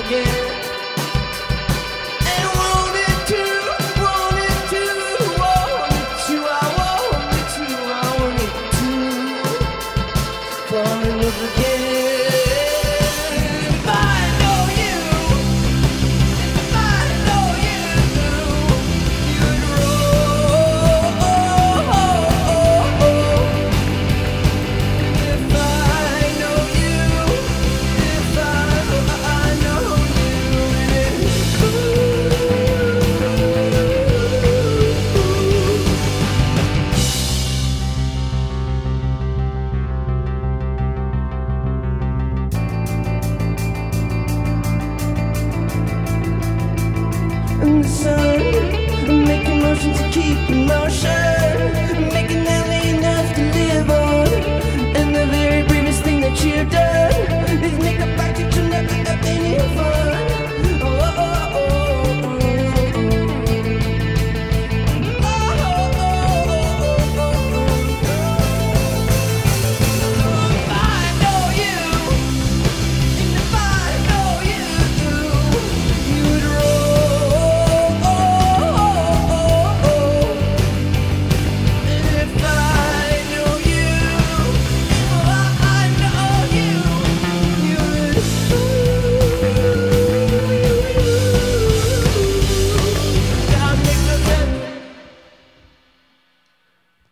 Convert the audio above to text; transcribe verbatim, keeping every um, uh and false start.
again. And wanted to, wanted to, wanted to, I wanted to, I wanted to fall in love again. If I know you, if I know you, you'd roll. If I know you, if I, I know you, it's and the sun, making motions to keep in motion, making